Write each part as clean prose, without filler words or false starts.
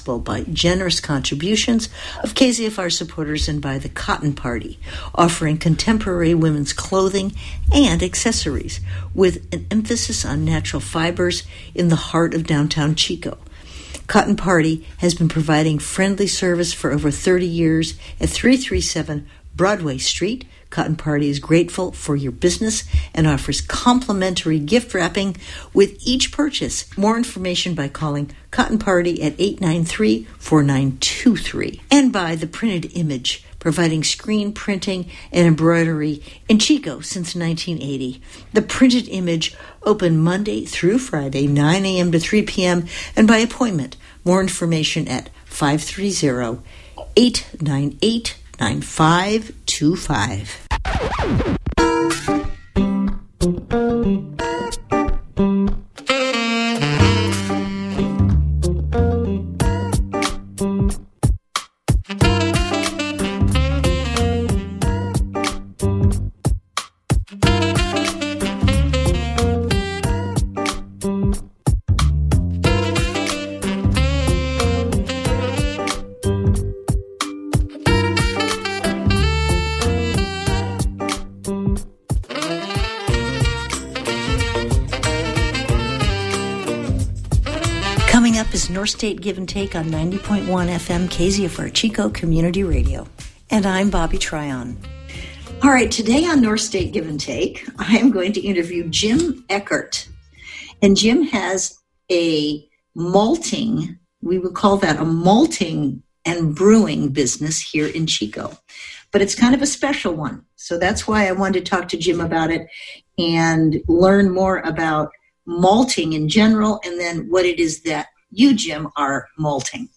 possible by generous contributions of KZFR supporters and by the Cotton Party, offering contemporary women's clothing and accessories with an emphasis on natural fibers in the heart of downtown Chico. Cotton Party has been providing friendly service for over 30 years at 337 Broadway Street. Cotton Party is grateful for your business and offers complimentary gift wrapping with each purchase. More information by calling Cotton Party at 893-4923. And by The Printed Image, providing screen printing and embroidery in Chico since 1980. The Printed Image, open Monday through Friday, 9 a.m. to 3 p.m. and by appointment. More information at 530-898-9525. Coming up is North State Give and Take on 90.1 FM KZFR Chico Community Radio. And I'm Bobby Tryon. All right, today on North State Give and Take, I am going to interview Jim Eckert. And Jim has a malting, we would call that a malting and brewing business here in Chico. But it's kind of a special one. So that's why I wanted to talk to Jim about it and learn more about malting in general, and then what it is that you, Jim, are malting.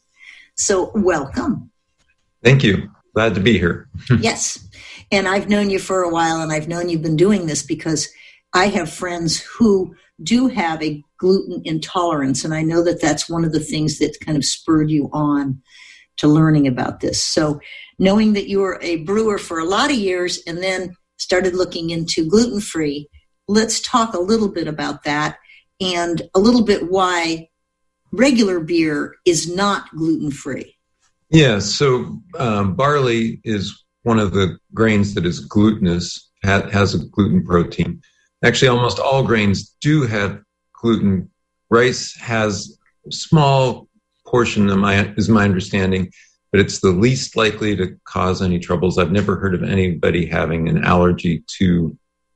So welcome. Thank you. Glad to be here. Yes. And I've known you for a while, and I've known you've been doing this because I have friends who do have a gluten intolerance, and I know that that's one of the things that kind of spurred you on to learning about this. So knowing that you were a brewer for a lot of years and then started looking into gluten-free, let's talk a little bit about that and a little bit why regular beer is not gluten-free. Yeah, so barley is one of the grains that is glutinous, has a gluten protein. Actually, almost all grains do have gluten. Rice has a small portion, is my understanding, but it's the least likely to cause any troubles. I've never heard of anybody having an allergy to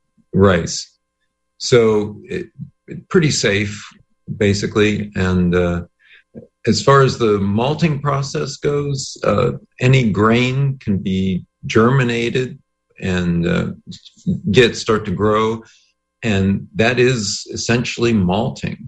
rice. So pretty safe, basically. And as far as the malting process goes, any grain can be germinated and start to grow. And that is essentially malting.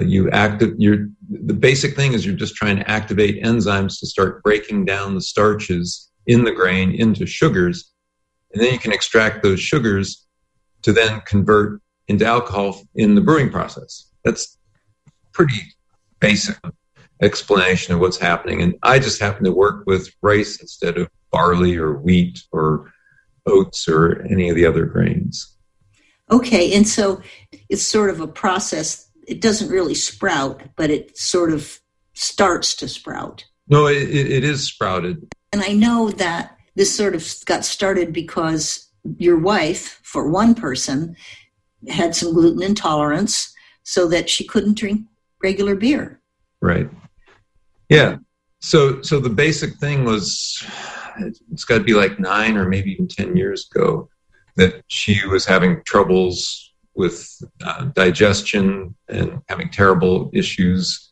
The basic thing is you're just trying to activate enzymes to start breaking down the starches in the grain into sugars. And then you can extract those sugars to then convert into alcohol in the brewing process. That's pretty basic explanation of what's happening. And I just happen to work with rice instead of barley or wheat or oats or any of the other grains. Okay, and so it's sort of a process. It doesn't really sprout, but it sort of starts to sprout. No, it is sprouted. And I know that this sort of got started because your wife, for one person, had some gluten intolerance so that she couldn't drink regular beer. Right. Yeah. So the basic thing was, it's got to be like 9 or maybe even 10 years ago, that she was having troubles with digestion and having terrible issues.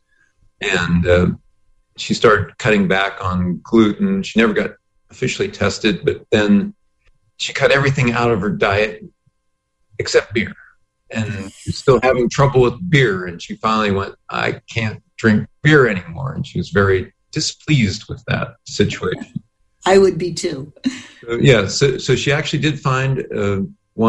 And she started cutting back on gluten. She never got officially tested, but then she cut everything out of her diet except beer. And she's still having trouble with beer. And she finally went, I can't drink beer anymore. And she was very displeased with that situation. I would be too. So she actually did find a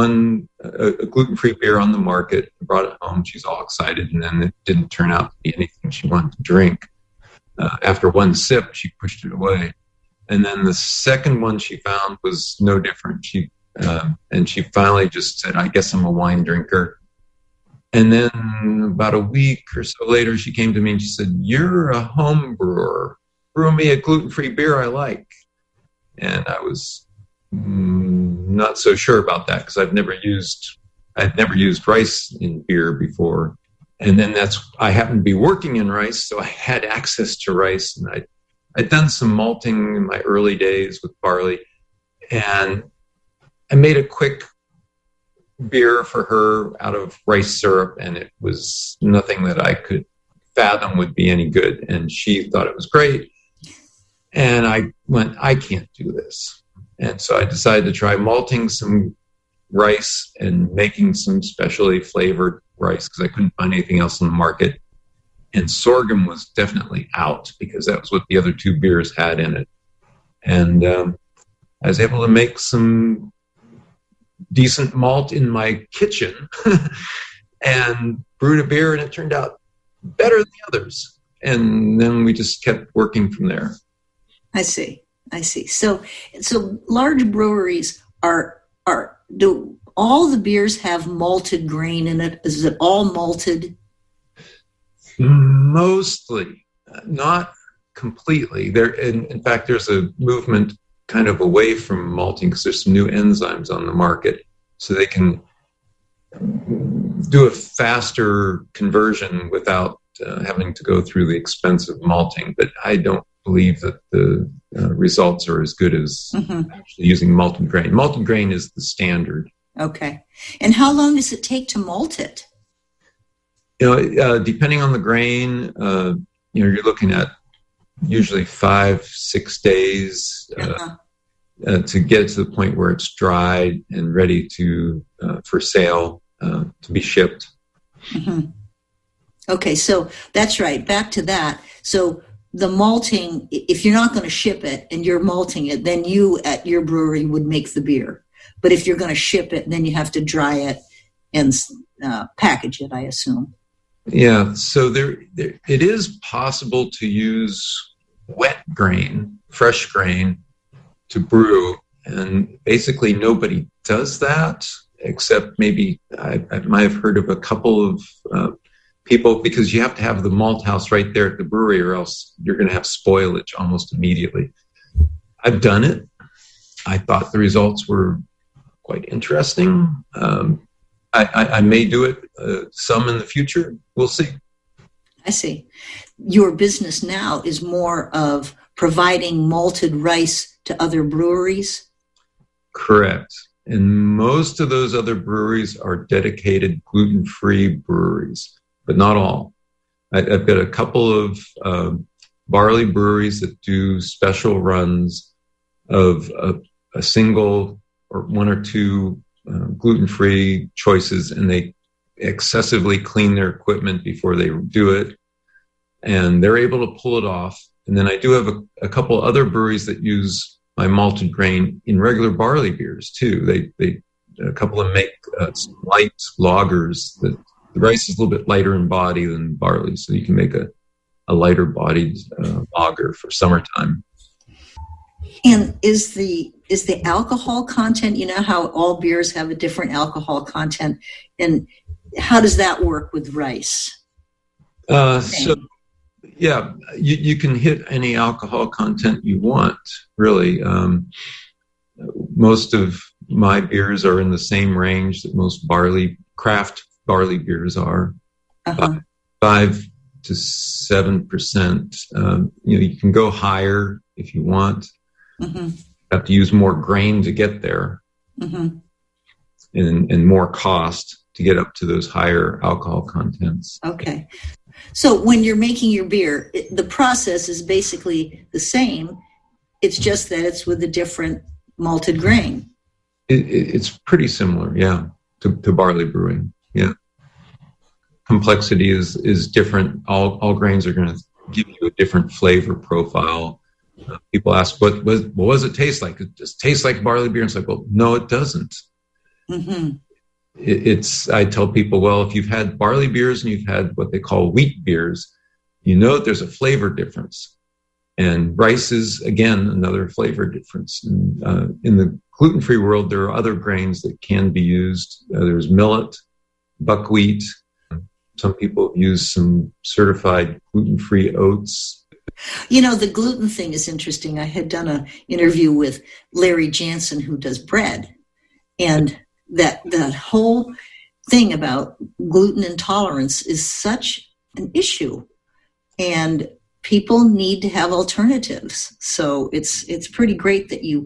gluten-free beer on the market, brought it home. She's all excited. And then it didn't turn out to be anything she wanted to drink. After one sip, she pushed it away. And then the second one she found was no different. And she finally just said, I guess I'm a wine drinker. And then about a week or so later, she came to me and she said, "You're a home brewer. Brew me a gluten-free beer I like." And I was not so sure about that because I'd never used rice in beer before. And then I happened to be working in rice, so I had access to rice. And I'd done some malting in my early days with barley. And I made a quick beer for her out of rice syrup, and it was nothing that I could fathom would be any good. And she thought it was great. And I went, I can't do this. And so I decided to try malting some rice and making some specially flavored rice because I couldn't find anything else on the market. And sorghum was definitely out because that was what the other two beers had in it. And I was able to make some decent malt in my kitchen and brewed a beer, and it turned out better than the others. And then we just kept working from there. I see. So large breweries do all the beers have malted grain in it? Is it all malted? Mostly, not completely. In fact, there's a movement kind of away from malting because there's some new enzymes on the market, so they can do a faster conversion without having to go through the expensive malting. But I don't believe that the results are as good as actually using malted grain. Malted grain is the standard. Okay. And how long does it take to malt it? Depending on the grain, you're looking at usually 5-6 days to get to the point where it's dried and ready to for sale to be shipped. Mm-hmm. Okay, so that's right. Back to that. So the malting, if you're not going to ship it and you're malting it, then you at your brewery would make the beer. But if you're going to ship it, then you have to dry it and package it, I assume. Yeah, so it is possible to use wet grain, fresh grain, to brew. And basically nobody does that, except maybe I might have heard of a couple of people, because you have to have the malt house right there at the brewery or else you're going to have spoilage almost immediately. I've done it. I thought the results were quite interesting. I may do it some in the future. We'll see. I see. Your business now is more of providing malted rice to other breweries? Correct. And most of those other breweries are dedicated gluten-free breweries, but not all. I've got a couple of barley breweries that do special runs of a single or one or two gluten-free choices, and they excessively clean their equipment before they do it, and they're able to pull it off. And then I do have a couple other breweries that use my malted grain in regular barley beers too. A couple of them make light lagers. The rice is a little bit lighter in body than barley, so you can make a lighter bodied lager for summertime. And is the alcohol content, you know how all beers have a different alcohol content, and how does that work with rice? Yeah, you can hit any alcohol content you want, really. Most of my beers are in the same range that most craft barley beers are, 5 to 7%. You can go higher if you want. Mm-hmm. You have to use more grain to get there, and more cost to get up to those higher alcohol contents. Okay. So when you're making your beer, the process is basically the same. It's just that it's with a different malted grain. It's pretty similar, yeah, to barley brewing. Yeah. Complexity is different. All grains are going to give you a different flavor profile. People ask, what does it taste like? It just tastes like barley beer. And it's like, well, no, it doesn't. Mm-hmm. I tell people, well, if you've had barley beers and you've had what they call wheat beers, you know that there's a flavor difference. And rice is, again, another flavor difference. And, in the gluten-free world, there are other grains that can be used. There's millet, buckwheat, some people have used some certified gluten-free oats. The gluten thing is interesting. I had done an interview with Larry Jansen, who does bread, and that whole thing about gluten intolerance is such an issue, and people need to have alternatives. So it's pretty great that you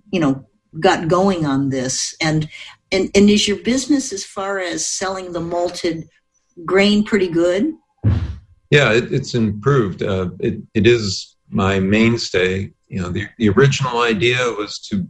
got going on this. And is your business, as far as selling the malted grain, pretty good? Yeah, it's improved. It is my mainstay. The original idea was to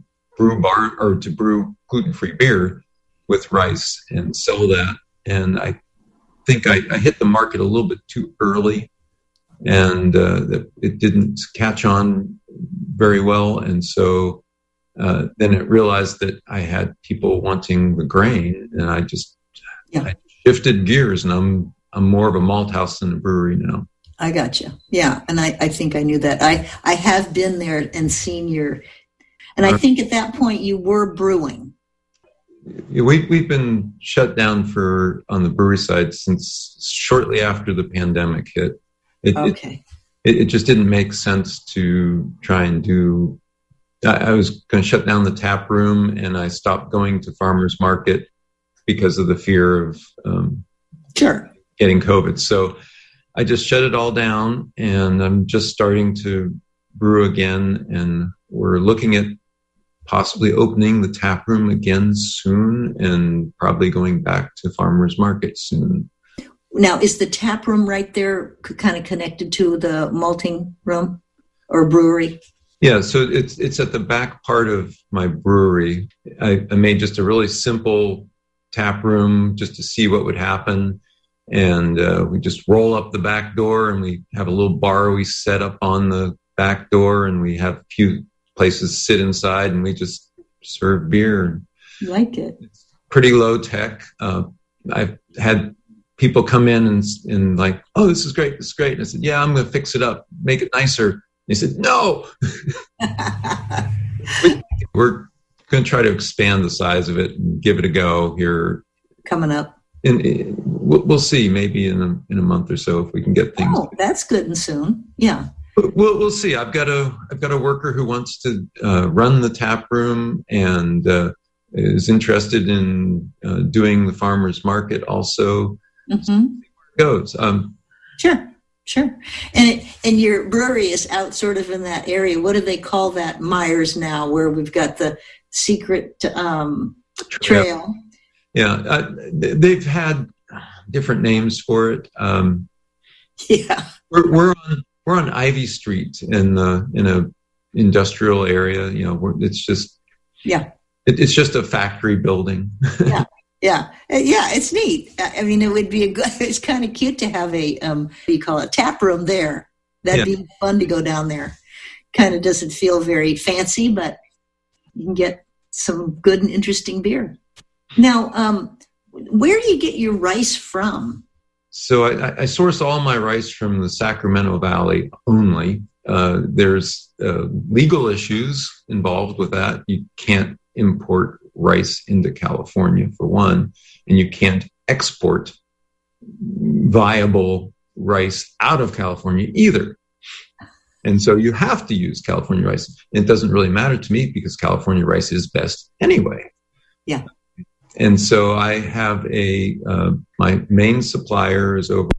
brew gluten-free beer with rice and sell that. And I think I hit the market a little bit too early, and it didn't catch on very well. And so then it realized that I had people wanting the grain, and I shifted gears, and I'm more of a malt house than a brewery now. I gotcha. Yeah, and I think I knew that. I have been there and seen and I think at that point you were brewing. We've been shut down on the brewery side since shortly after the pandemic hit. It just didn't make sense to try and do. I was going to shut down the tap room, and I stopped going to farmers market because of the fear of getting COVID. So I just shut it all down, and I'm just starting to brew again, and we're looking at possibly opening the tap room again soon, and probably going back to farmers market soon. Now, is the tap room right there kind of connected to the malting room or brewery? Yeah, so it's at the back part of my brewery. I made just a really simple tap room just to see what would happen. And we just roll up the back door, and we have a little bar we set up on the back door, and we have a few places to sit inside, and we just serve beer. Like it. It's pretty low tech. I've had people come in and like, oh, this is great. And I said, yeah, I'm going to fix it up, make it nicer. They said, no. We're going to try to expand the size of it and give it a go here. Coming up. And we'll see, maybe in a month or so, if we can get things. Oh, that's good and soon. Yeah. We'll see. I've got a worker who wants to run the tap room and is interested in doing the farmers market also. Mm-hmm. So we'll see where it goes. Sure. And your brewery is out sort of in that area. What do they call that, Myers now, where we've got the secret trail? Yeah, they've had different names for it. We're on Ivy Street in a industrial area. It's just it's just a factory building. Yeah, it's neat. I mean, it would be it's kind of cute to have a, what do you call it, tap room there. That'd be fun to go down there. Kind of doesn't feel very fancy, but you can get some good and interesting beer. Now, where do you get your rice from? So I source all my rice from the Sacramento Valley only. There's legal issues involved with that. You can't import rice into California, for one, and you can't export viable rice out of California either. And so you have to use California rice. It doesn't really matter to me because California rice is best anyway. Yeah. And so I have my main supplier is over.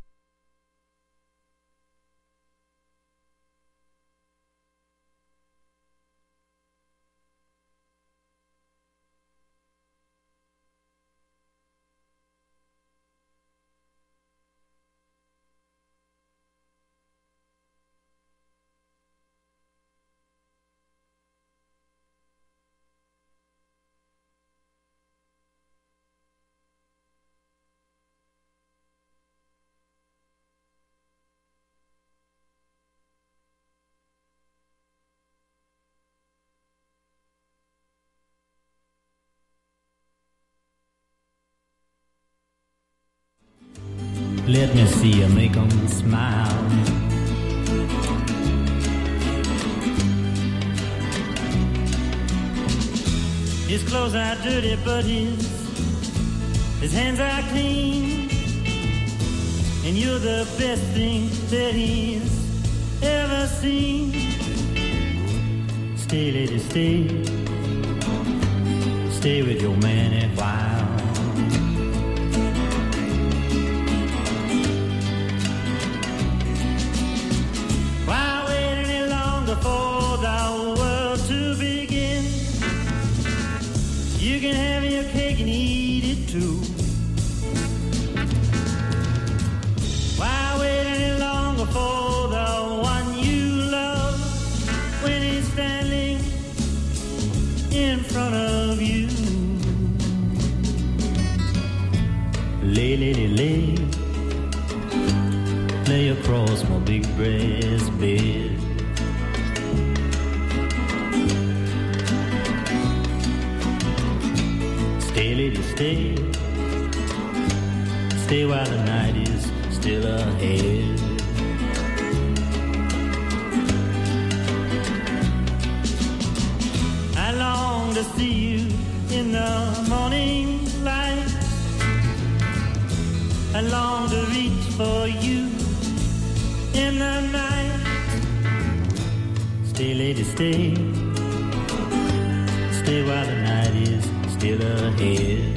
Let me see you make 'em smile. His clothes are dirty, but his hands are clean. and you're the best thing that he's ever seen. Stay, lady, stay. Stay with your man a while. Why wait any longer for the world to begin? You can have your cake and eat it too. Why wait any longer for the one you love when he's standing in front of you? Lay, lady, lay, lay across my big breast bed. Stay, lady, stay, stay while the night is still ahead. I long to see you in the morning light. I long to reach for you in the night. Stay, lady, stay. Stay while the night is still ahead.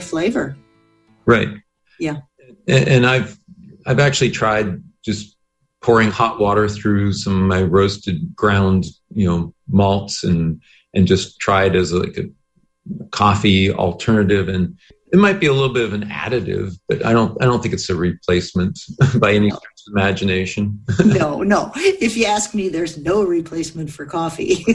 flavor. Right. Yeah. And I've actually tried just pouring hot water through some of my roasted ground, malts and just try it as like a coffee alternative. And it might be a little bit of an additive, but I don't think it's a replacement by any stretch of imagination. No. If you ask me, there's no replacement for coffee.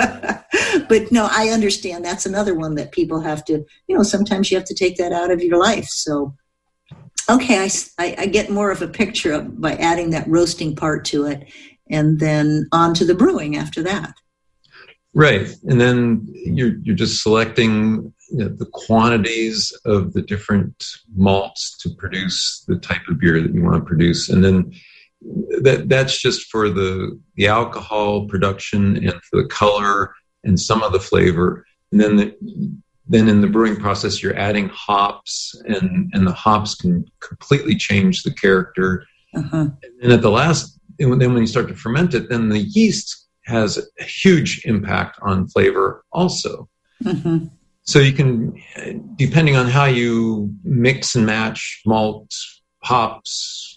But no, I understand. That's another one that people have to, sometimes you have to take that out of your life. So, okay, I get more of a picture by adding that roasting part to it, and then on to the brewing after that. Right. And then you're just selecting the quantities of the different malts to produce the type of beer that you want to produce. And then that's just for the alcohol production and for the color and some of the flavor. And then in the brewing process, you're adding hops, and the hops can completely change the character. Uh-huh. And at the last, and then when you start to ferment it, then the yeast has a huge impact on flavor also. Mm-hmm. So you can, depending on how you mix and match malt, hops,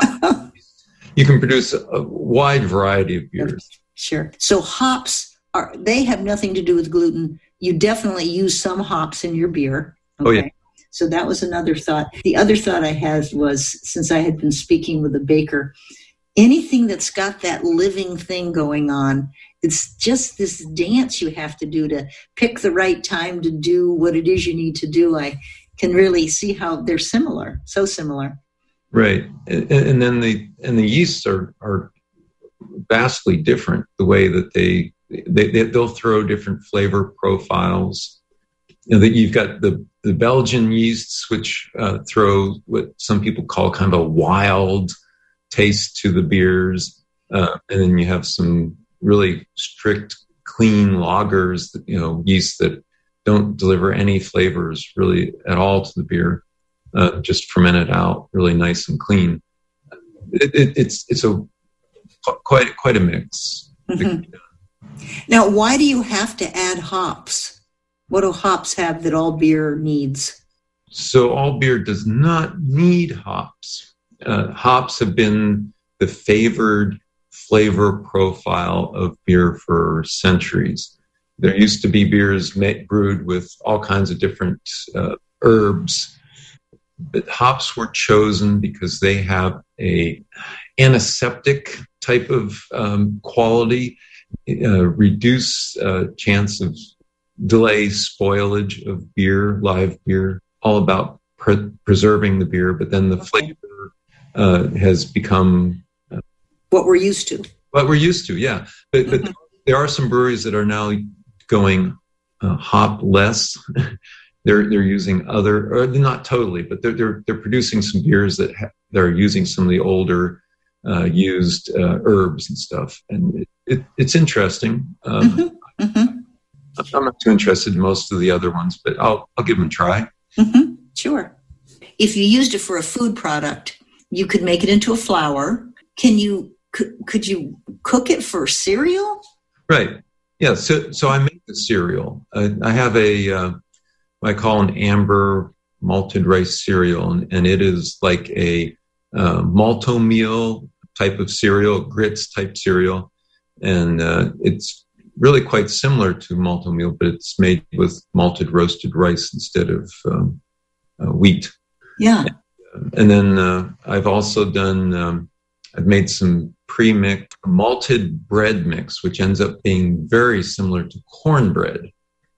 you can produce a wide variety of beers. Sure. So hops they have nothing to do with gluten. You definitely use some hops in your beer. Okay. Oh, yeah. So that was another thought. The other thought I had was, since I had been speaking with a baker, anything that's got that living thing going on, it's just this dance you have to do to pick the right time to do what it is you need to do. I can really see how they're similar, so similar. Right. And then the yeasts are vastly different, the way that they'll throw different flavor profiles. That you've got the Belgian yeasts, which throw what some people call kind of a wild taste to the beers, and then you have some really strict, clean lagers, yeast that don't deliver any flavors really at all to the beer, just ferment it out really nice and clean. It's a quite a mix. Mm-hmm. Now, why do you have to add hops? What do hops have that all beer needs? So all beer does not need hops. Hops have been the favored flavor profile of beer for centuries. There used to be beers brewed with all kinds of different herbs, but hops were chosen because they have a antiseptic type of quality, reduce chance of delay spoilage of beer, live beer, all about preserving the beer, but then the flavor has become what we're used to. What we're used to, yeah. But there are some breweries that are now going hop less. They're using or not totally, but they're producing some beers that are using some of the older used herbs and stuff, and it's interesting. I'm not too interested in most of the other ones, but I'll give them a try. Mm-hmm. Sure. If you used it for a food product, you could make it into a flour. Could you cook it for cereal? Right. Yeah. So I make the cereal. I have I call an amber malted rice cereal, and it is like a malto meal type of cereal, grits type cereal, and it's really quite similar to malto meal, but it's made with malted roasted rice instead of wheat. Yeah. And then I've also done, I've made some pre-mixed malted bread mix, which ends up being very similar to cornbread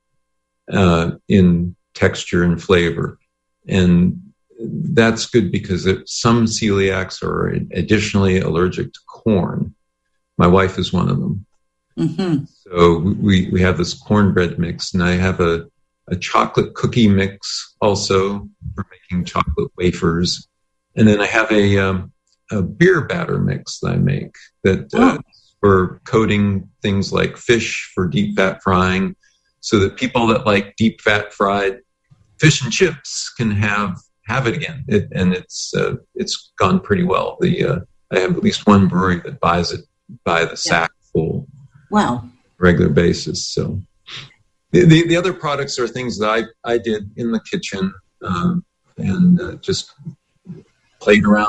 in texture and flavor. And that's good because some celiacs are additionally allergic to corn. My wife is one of them. Mm-hmm. So we have this cornbread mix, and I have a chocolate cookie mix also for making chocolate wafers. And then I have a beer batter mix that I make that for coating things like fish for deep fat frying, so that people that like deep fat fried fish and chips can have it again. It's gone pretty well. I have at least one brewery that buys it by the sack full. Wow. Regular basis. So the other products are things that I did in the kitchen. and just played around